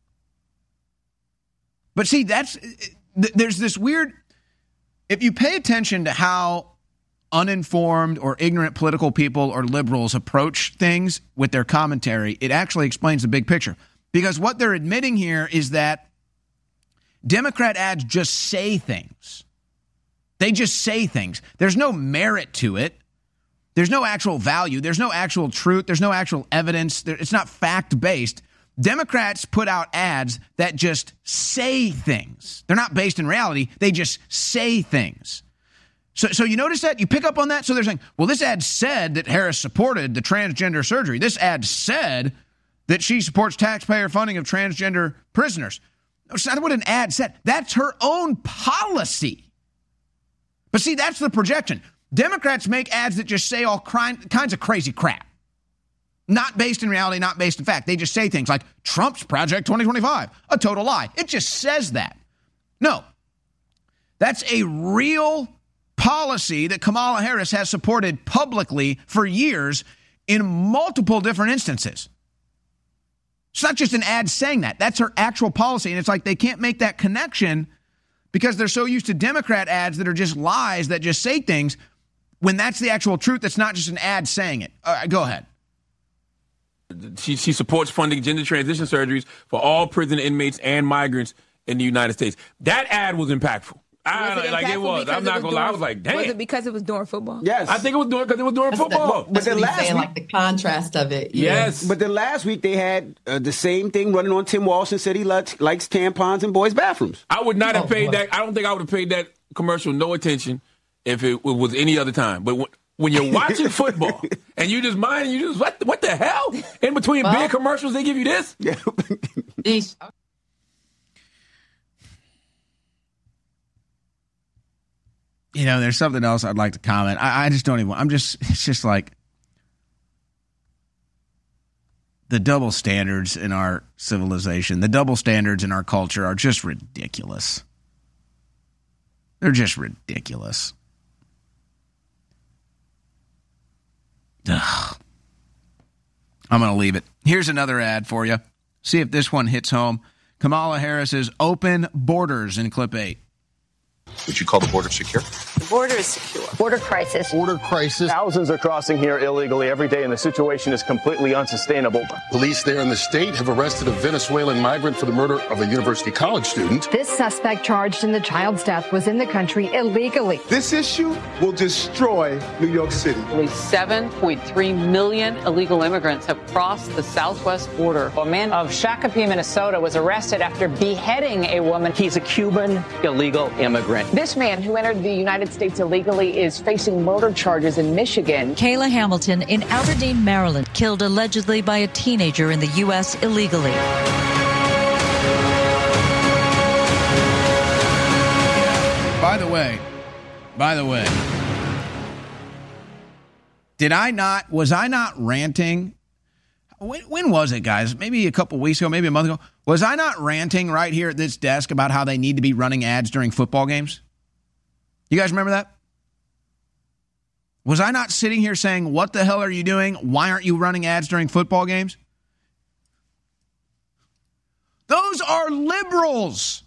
but see, that's th- there's this weird, if you pay attention to how uninformed or ignorant political people or liberals approach things with their commentary, it actually explains the big picture. Because what they're admitting here is that Democrat ads just say things. They just say things. There's no merit to it. There's no actual value. There's no actual truth. There's no actual evidence. There, it's not fact-based. Democrats put out ads that just say things. They're not based in reality. They just say things. So, so you notice that? You pick up on that? So they're saying, well, this ad said that Harris supported the transgender surgery. This ad said that she supports taxpayer funding of transgender prisoners. That's not what an ad said. That's her own policy. But see, that's the projection. Democrats make ads that just say all kinds of crazy crap. Not based in reality, not based in fact. They just say things like Trump's Project twenty twenty-five, a total lie. It just says that. No. That's a real policy that Kamala Harris has supported publicly for years in multiple different instances. It's not just an ad saying that. That's her actual policy. And it's like they can't make that connection because they're so used to Democrat ads that are just lies that just say things when that's the actual truth. That's not just an ad saying it. All right, go ahead. She, she supports funding gender transition surgeries for all prison inmates and migrants in the United States. That ad was impactful. I, Was it like it impactful was. because I'm it not was gonna lie. I during- was like, damn. Was it because it was during football? Yes. I think it was doing because it was during football. That's the what he's last saying, week- like the contrast of it. Yes. But the last week they had uh, the same thing running on Tim Walsh and said he likes, likes tampons in boys' bathrooms. I would not have Oh, paid boy. that. I don't think I would have paid that commercial no attention if it was any other time. But when, when you're watching football and you just mind, you just what what the hell? In between Well- big commercials, they give you this. Yeah. These- You know, there's something else I'd like to comment. I, I just don't even, I'm just, it's just like the double standards in our civilization, the double standards in our culture are just ridiculous. They're just ridiculous. Ugh. I'm going to leave it. Here's another ad for you. See if this one hits home. Kamala Harris's open borders in clip eight. Would you call the border secure? The border is secure. Border crisis. Border crisis. Thousands are crossing here illegally every day, and the situation is completely unsustainable. Police there in the state have arrested a Venezuelan migrant for the murder of a university college student. This suspect charged in the child's death was in the country illegally. This issue will destroy New York City. Only seven point three million illegal immigrants have crossed the southwest border. A man of Shakopee, Minnesota was arrested after beheading a woman. He's a Cuban illegal immigrant. This man who entered the United States illegally is facing murder charges in Michigan. Kayla Hamilton in Aberdeen, Maryland, killed allegedly by a teenager in the U S illegally. By the way, by the way, did I not, was I not ranting? When, when was it, guys? Maybe a couple weeks ago, maybe a month ago. Was I not ranting right here at this desk about how they need to be running ads during football games? You guys remember that? Was I not sitting here saying, what the hell are you doing? Why aren't you running ads during football games? Those are liberals.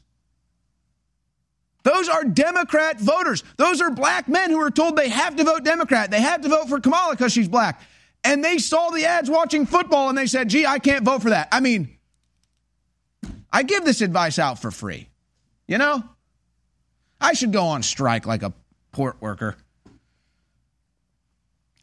Those are Democrat voters. Those are black men who are told they have to vote Democrat. They have to vote for Kamala because she's black. And they saw the ads watching football and they said, gee, I can't vote for that. I mean, I give this advice out for free. You know? I should go on strike like a port worker.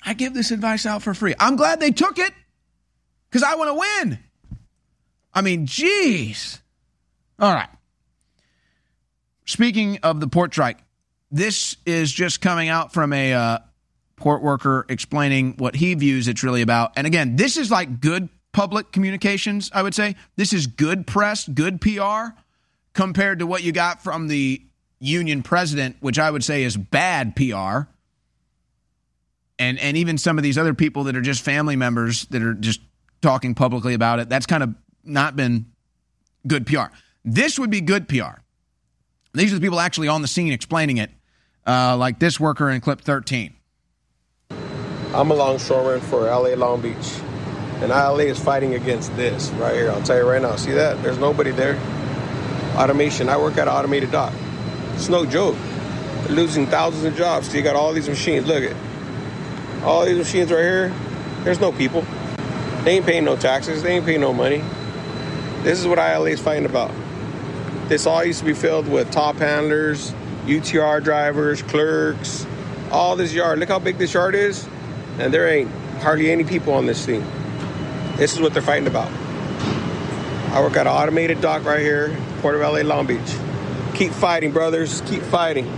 I give this advice out for free. I'm glad they took it because I want to win. I mean, geez. All right. Speaking of the port strike, this is just coming out from a uh, port worker explaining what he views it's really about. And again, this is like good public communications, I would say. This is good press, good P R compared to what you got from the union president, which I would say is bad P R. And and even some of these other people that are just family members that are just talking publicly about it, that's kind of not been good P R. This would be good P R. These are the people actually on the scene explaining it, uh, like this worker in clip thirteen. I'm a longshoreman for L A Long Beach, and L A is fighting against this right here. I'll tell you right now. See that? There's nobody there. Automation. I work at an automated dock. It's no joke. They're losing thousands of jobs. So you got all these machines. Look at all these machines right here. There's no people. They ain't paying no taxes. They ain't paying no money. This is what I L A is fighting about. This all used to be filled with top handlers, U T R drivers, clerks, all this yard. Look how big this yard is, and there ain't hardly any people on this thing. This is what they're fighting about. I work at an automated dock right here, Port of L A Long Beach. Keep fighting, brothers. Keep fighting.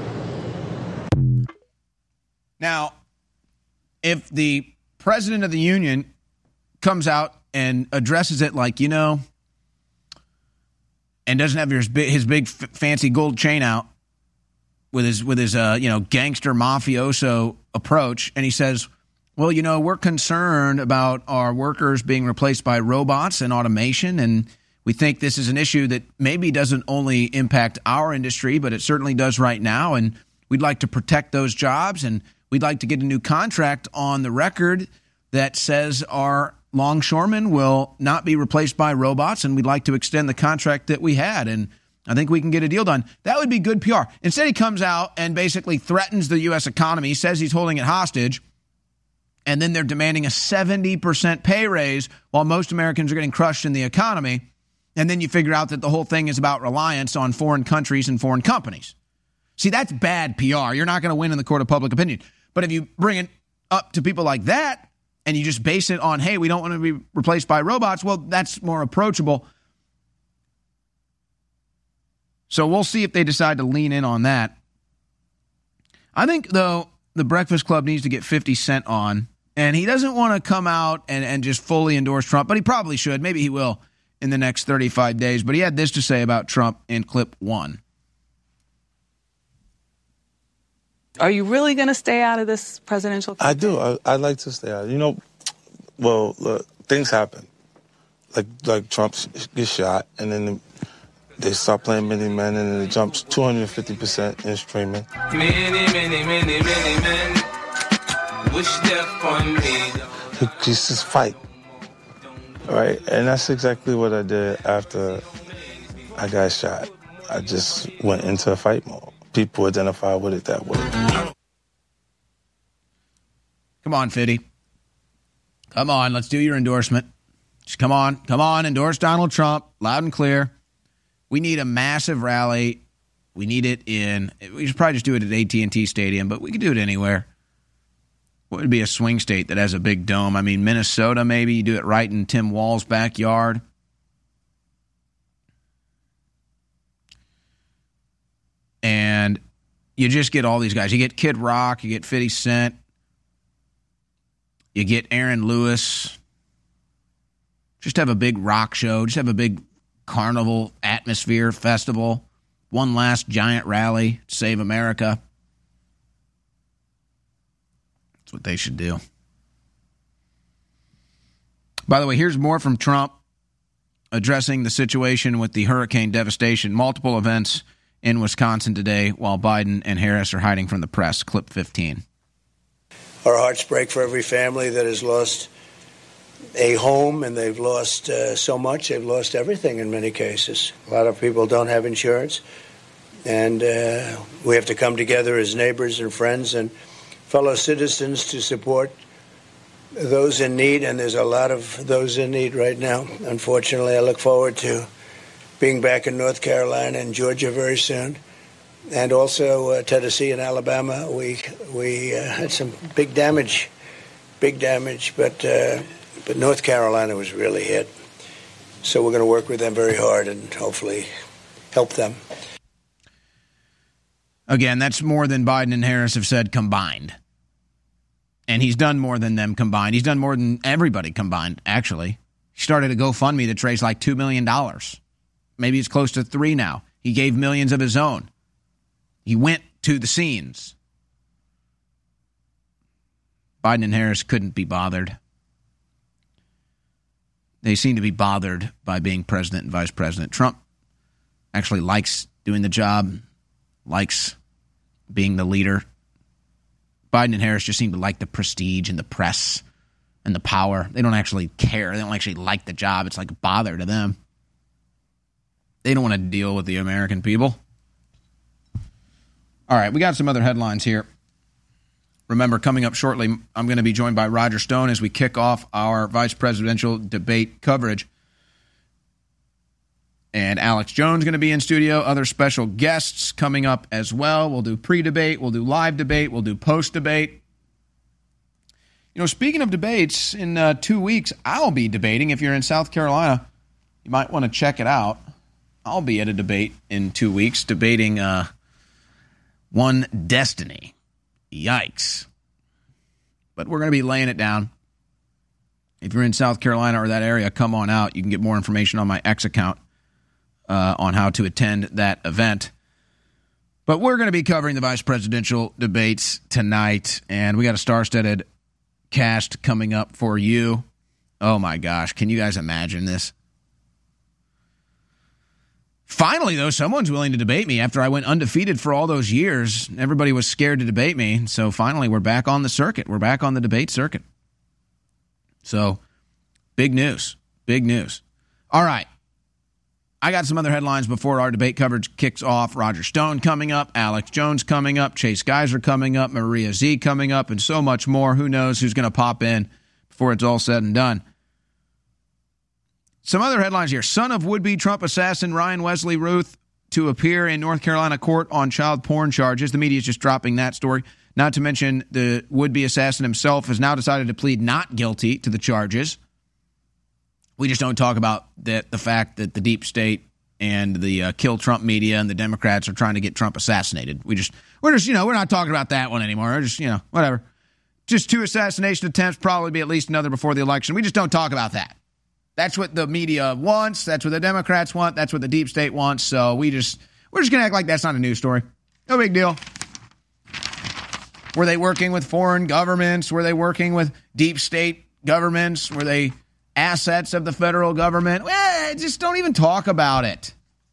Now, if the president of the union comes out and addresses it like, you know, and doesn't have his big, his big f- fancy gold chain out with his with his uh, you know gangster mafioso approach, and he says, "Well, you know, we're concerned about our workers being replaced by robots and automation, and we think this is an issue that maybe doesn't only impact our industry, but it certainly does right now, and we'd like to protect those jobs, and we'd like to get a new contract on the record that says our longshoremen will not be replaced by robots, and we'd like to extend the contract that we had, and I think we can get a deal done." That would be good P R. Instead, he comes out and basically threatens the U S economy, says he's holding it hostage, and then they're demanding a seventy percent pay raise while most Americans are getting crushed in the economy, and then you figure out that the whole thing is about reliance on foreign countries and foreign companies. See, that's bad P R. You're not going to win in the court of public opinion. But if you bring it up to people like that, and you just base it on, hey, we don't want to be replaced by robots, well, that's more approachable. So we'll see if they decide to lean in on that. I think, though, the Breakfast Club needs to get fifty Cent on, and he doesn't want to come out and, and just fully endorse Trump, but he probably should. Maybe he will in the next thirty-five days. But he had this to say about Trump in clip one. Are you really going to stay out of this presidential campaign? I do. I, I'd like to stay out. You know, well, look, things happen. Like like Trump gets shot, and then they start playing Many Men, and then it jumps two hundred fifty percent in streaming. Many, many, many, many men wish death on me. He's just fight. All right? And that's exactly what I did after I got shot. I just went into a fight mode. People identify with it that way. Come on, Fiddy. Come on, let's do your endorsement. Just come on, come on, endorse Donald Trump, loud and clear. We need a massive rally. We need it in, we should probably just do it at A T and T Stadium, but we could do it anywhere. What would be a swing state that has a big dome? I mean, Minnesota, maybe. You do it right in Tim Walz's backyard. And you just get all these guys. You get Kid Rock, you get fifty Cent, you get Aaron Lewis. Just have a big rock show. Just have a big carnival atmosphere festival. One last giant rally to save America. That's what they should do. By the way, here's more from Trump addressing the situation with the hurricane devastation. Multiple events in Wisconsin today while Biden and Harris are hiding from the press. Clip fifteen. Our hearts break for every family that has lost a home, and they've lost uh, so much. They've lost everything in many cases. A lot of people don't have insurance, and uh, we have to come together as neighbors and friends and fellow citizens to support those in need, and there's a lot of those in need right now. Unfortunately, I look forward to being back in North Carolina and Georgia very soon, and also uh, Tennessee and Alabama. We we uh, had some big damage big damage, but uh, but North Carolina was really hit. So we're going to work with them very hard and hopefully help them. Again, that's more than Biden and Harris have said combined. And he's done more than them combined. He's done more than everybody combined, actually. He started a GoFundMe that raised like two million dollars. Maybe it's close to three now. He gave millions of his own. He went to the scenes. Biden and Harris couldn't be bothered. They seem to be bothered by being president and vice president. Trump actually likes doing the job, likes being the leader. Biden and Harris just seem to like the prestige and the press and the power. They don't actually care. They don't actually like the job. It's like a bother to them. They don't want to deal with the American people. All right, we got some other headlines here. Remember, coming up shortly, I'm going to be joined by Roger Stone as we kick off our vice presidential debate coverage. And Alex Jones is going to be in studio. Other special guests coming up as well. We'll do pre-debate. We'll do live debate. We'll do post-debate. You know, speaking of debates, in uh, two weeks, I'll be debating. If you're in South Carolina, you might want to check it out. I'll be at a debate in two weeks, debating uh, One Destiny. Yikes. But we're going to be laying it down. If you're in South Carolina or that area, come on out. You can get more information on my X account uh, on how to attend that event. But we're going to be covering the vice presidential debates tonight, and we got a star-studded cast coming up for you. Oh, my gosh. Can you guys imagine this? Finally, though, someone's willing to debate me after I went undefeated for all those years. Everybody was scared to debate me. So finally, we're back on the circuit. We're back on the debate circuit. So big news. Big news. All right. I got some other headlines before our debate coverage kicks off. Roger Stone coming up. Alex Jones coming up. Chase Geiser coming up. Maria Z coming up. And so much more. Who knows who's going to pop in before it's all said and done. Some other headlines here. Son of would-be Trump assassin Ryan Wesley Ruth to appear in North Carolina court on child porn charges. The media is just dropping that story. Not to mention the would-be assassin himself has now decided to plead not guilty to the charges. We just don't talk about that, the fact that the deep state and the uh, kill Trump media and the Democrats are trying to get Trump assassinated. We just, we're just, you know, we're not talking about that one anymore. We're just, you know, whatever. Just two assassination attempts, probably be at least another before the election. We just don't talk about that. That's what the media wants. That's what the Democrats want. That's what the deep state wants. So we just, we're just going to act like that's not a news story. No big deal. Were they working with foreign governments? Were they working with deep state governments? Were they assets of the federal government? Well, just don't even talk about it.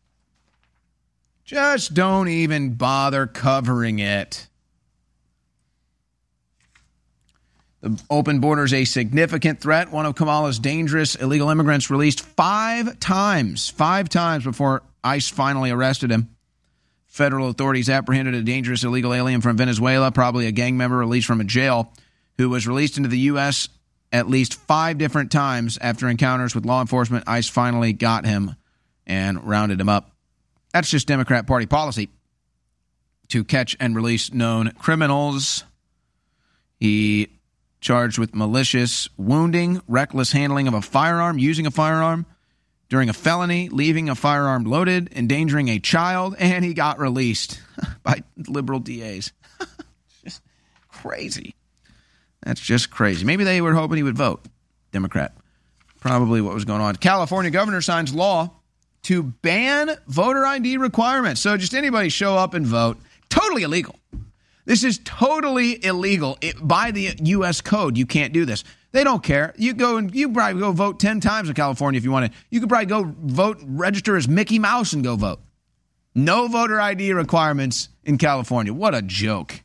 Just don't even bother covering it. The open border is a significant threat. One of Kamala's dangerous illegal immigrants released five times, five times before ICE finally arrested him. Federal authorities apprehended a dangerous illegal alien from Venezuela, probably a gang member released from a jail, who was released into the U S at least five different times after encounters with law enforcement. ICE finally got him and rounded him up. That's just Democrat Party policy, to catch and release known criminals. He charged with malicious wounding, reckless handling of a firearm, using a firearm during a felony, leaving a firearm loaded, endangering a child, and he got released by liberal D As. Just crazy. That's just crazy. Maybe they were hoping he would vote Democrat. Probably what was going on. California governor signs law to ban voter I D requirements. So just anybody show up and vote. Totally illegal. This is totally illegal. It, by the U S code, you can't do this. They don't care. You go and you probably go vote ten times in California if you want to. You could probably go vote, register as Mickey Mouse and go vote. No voter I D requirements in California. What a joke.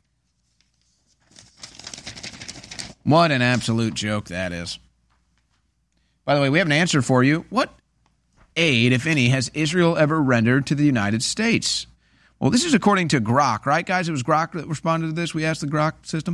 What an absolute joke that is. By the way, we have an answer for you. What aid, if any, has Israel ever rendered to the United States? Well, this is according to Grok, right, guys? It was Grok that responded to this. We asked the Grok system.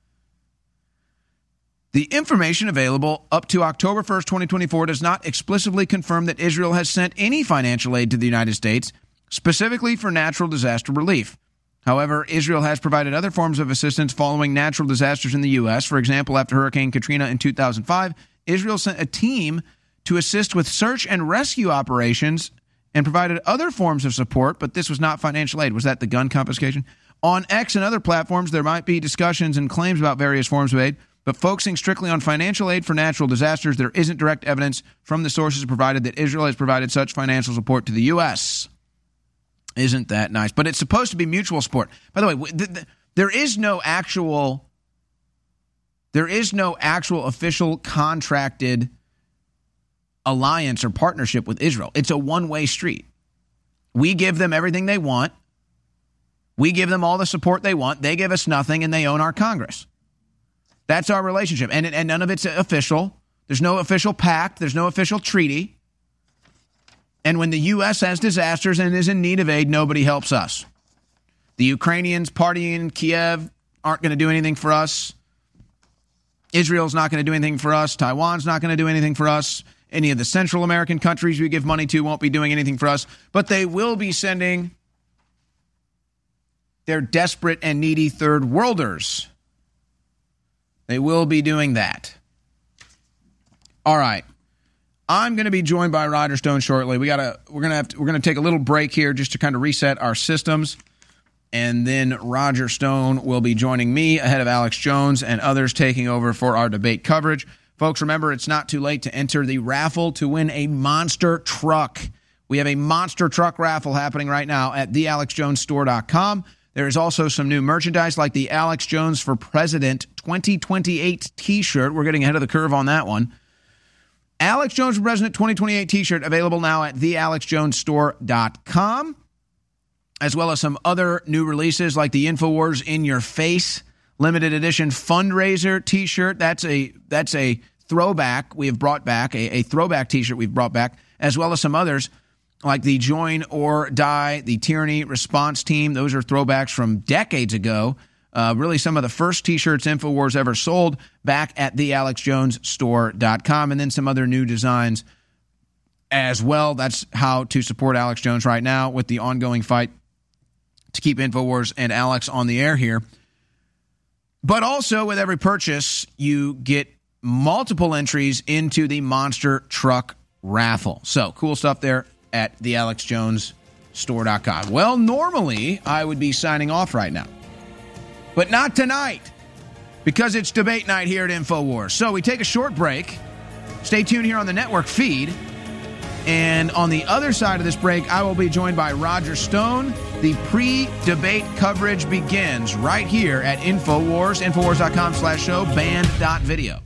The information available up to October first, twenty twenty-four does not explicitly confirm that Israel has sent any financial aid to the United States, specifically for natural disaster relief. However, Israel has provided other forms of assistance following natural disasters in the U S. For example, after Hurricane Katrina in two thousand five, Israel sent a team to assist with search and rescue operations and provided other forms of support, but this was not financial aid. Was that the gun confiscation? On X and other platforms, there might be discussions and claims about various forms of aid, but focusing strictly on financial aid for natural disasters, there isn't direct evidence from the sources provided that Israel has provided such financial support to the U S. Isn't that nice? But it's supposed to be mutual support. By the way, th- th- there is no actual, there is no actual official contracted alliance or partnership with Israel. It's a one-way street. We give them everything they want. We give them all the support they want. They give us nothing, and they own our Congress. That's our relationship. And, and none of it's official. There's no official pact. There's no official treaty. And when the U S has disasters and is in need of aid, nobody helps us. The Ukrainians partying in Kiev aren't going to do anything for us. Israel's not going to do anything for us. Taiwan's not going to do anything for us. Any of the Central American countries we give money to won't be doing anything for us. But they will be sending their desperate and needy third worlders. They will be doing that. All right. I'm going to be joined by Roger Stone shortly. We gotta, we're going to have to, we're going to take a little break here just to kind of reset our systems. And then Roger Stone will be joining me ahead of Alex Jones and others taking over for our debate coverage. Folks, remember, it's not too late to enter the raffle to win a monster truck. We have a monster truck raffle happening right now at the alex jones store dot com. There is also some new merchandise like the Alex Jones for President twenty twenty-eight t-shirt. We're getting ahead of the curve on that one. Alex Jones for President twenty twenty-eight t-shirt available now at the alex jones store dot com, as well as some other new releases like the InfoWars In Your Face limited edition fundraiser t-shirt. That's a that's a throwback we have brought back, a, a throwback t-shirt we've brought back, as well as some others like the Join or Die, the Tyranny Response Team. Those are throwbacks from decades ago. Uh, really some of the first t-shirts InfoWars ever sold back at the alex jones store dot com, and then some other new designs as well. That's how to support Alex Jones right now with the ongoing fight to keep InfoWars and Alex on the air here. But also, with every purchase, you get multiple entries into the Monster Truck Raffle. So, cool stuff there at the alex jones store dot com. Well, normally, I would be signing off right now. But not tonight, because it's debate night here at InfoWars. So, we take a short break. Stay tuned here on the network feed. And on the other side of this break, I will be joined by Roger Stone. The pre-debate coverage begins right here at InfoWars, InfoWars.com slash show, band.video.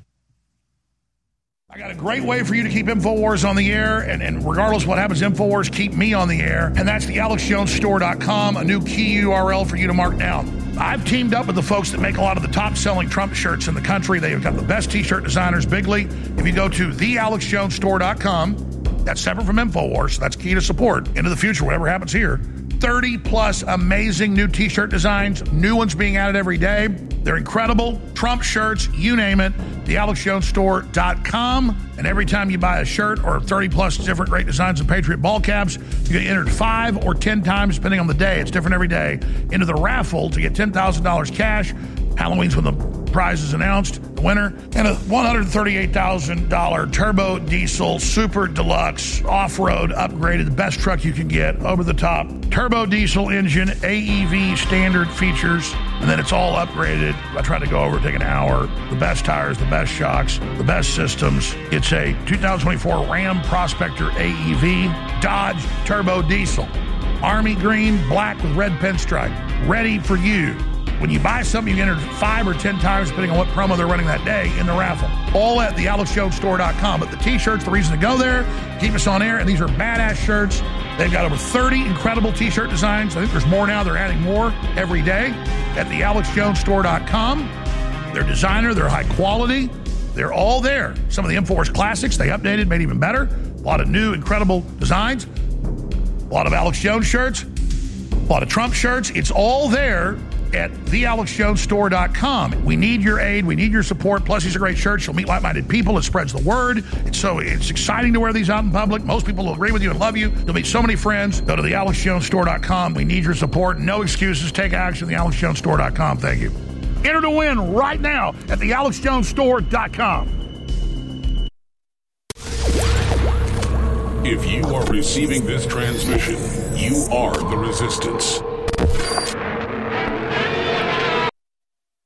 I got a great way for you to keep InfoWars on the air, and, and regardless of what happens, InfoWars keep me on the air, and that's the alex jones store dot com, a new key U R L for you to mark down. I've teamed up with the folks that make a lot of the top-selling Trump shirts in the country. They've got the best T-shirt designers, Bigly. If you go to the alex jones store dot com, that's separate from InfoWars, so that's key to support into the future, whatever happens here. thirty-plus amazing new T-shirt designs, new ones being added every day. They're incredible. Trump shirts, you name it, the alex jones store dot com. And every time you buy a shirt or thirty-plus different great designs of Patriot ball caps, you get entered five or ten times, depending on the day. It's different every day, into the raffle to get ten thousand dollars cash. Halloween's when the prize is announced, the winner, and a one hundred thirty-eight thousand dollars turbo diesel super deluxe off-road upgraded, the best truck you can get, over the top turbo diesel engine, A E V standard features, and then it's all upgraded. I tried to go over, take an hour. The best tires, the best shocks, the best systems. It's a two thousand twenty-four Ram Prospector A E V Dodge turbo diesel, army green, black with red pinstripe, ready for you. When you buy something, you enter five or ten times, depending on what promo they're running that day, in the raffle. All at the alex jones store dot com. But the T-shirts, the reason to go there, keep us on air, and these are badass shirts. They've got over thirty incredible T-shirt designs. I think there's more now. They're adding more every day at the alex jones store dot com. They're designer. They're high quality. They're all there. Some of the InfoWars classics, they updated, made even better. A lot of new, incredible designs. A lot of Alex Jones shirts. A lot of Trump shirts. It's all there at the alex jones store dot com. We need your aid. We need your support. Plus, he's a great church. You'll meet like-minded people. It spreads the word. It's so it's exciting to wear these out in public. Most people will agree with you and love you. You'll meet so many friends. Go to the alex jones store dot com. We need your support. No excuses. Take action. the alex jones store dot com. Thank you. Enter to win right now at the alex jones store dot com. If you are receiving this transmission, you are the resistance.